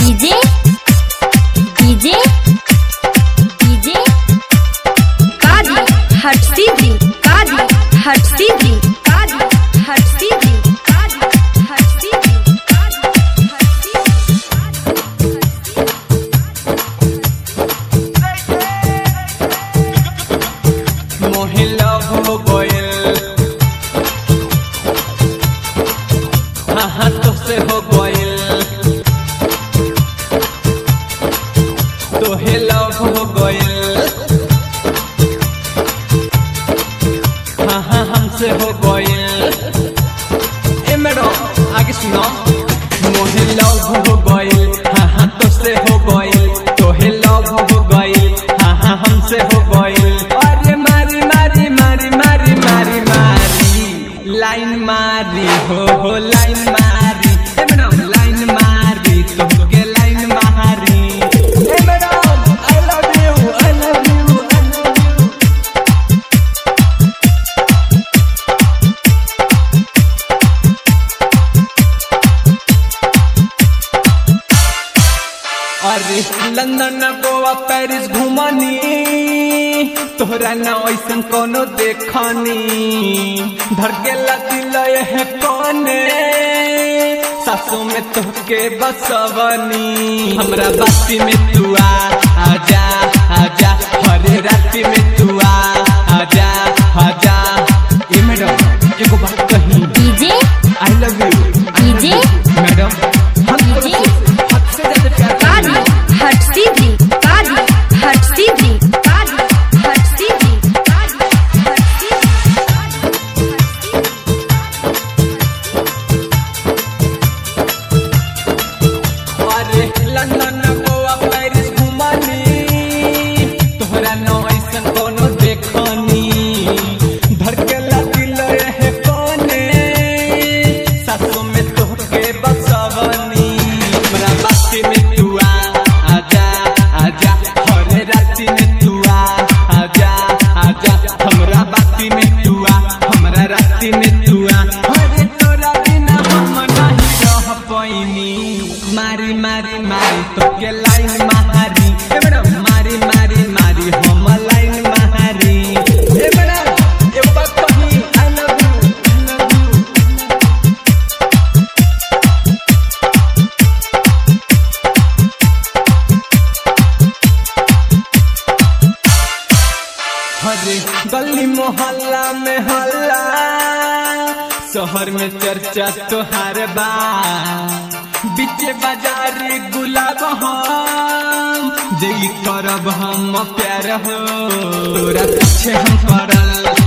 DJ DJ DJ कादी हट सीधी कादी हट सीधी कादी हट सीधी कादी हट सीधी मोहे लव हो गइल हाँ तो से हो गइल तोहे लव हो गइल हाँ हमसे हो गइल। ए मैडम आगे सुनो। मोहे लव हो गइल हाँ तो से हो गइल तोहे लव हो गइल हाँ हमसे हो गइल। अरे मारी मारी मारी मारी मारी मारी लाइन मारी हो लाइन मारी। ए मैडम लाइन मारी तुमके लाइन मारी। ए madam I love you I love you I love you. अरे लंदन गोवा पेरिस घुमनी तोहरा न ऐसन कोनो देखनी धड़केला दिल है कोने सासों में तोहके बसवनी। हमरा बाती में तू आजा आजा हरे राती में तू आजा आजा। ए मैडम एगो बात कही DJ I love you DJ madam हद से ज्यादा प्यार कादी हट सीधी कादी हट सीधी कादी हट सीधी कादी हट सीधी। अरे लंदन गोवा पेरिस घुमनी तोहरा न ऐसन कोनो देखनी धड़केला दिल है कोने सासों में तोहके बसवनी। हमरा बाती में तू आजा आजा हरे राती में तू आजा आजा हमरा बाती में तू हमरा राती में तू अरे तोरा बिना हम नहीं रह पैनी। मारी मारी मारी तोके लाइन मारी। ए मैडम मारी मारी मारी हम लाइन मारी। ए मैडम एगो बात कही I love you I love you. हरे गली मोहल्ला में हल्ला शहर में चर्चा तोहार बा बीचे बाजारी गुलाब हम जई करब हम प्यार हो तोरा पीछे हम पड़ल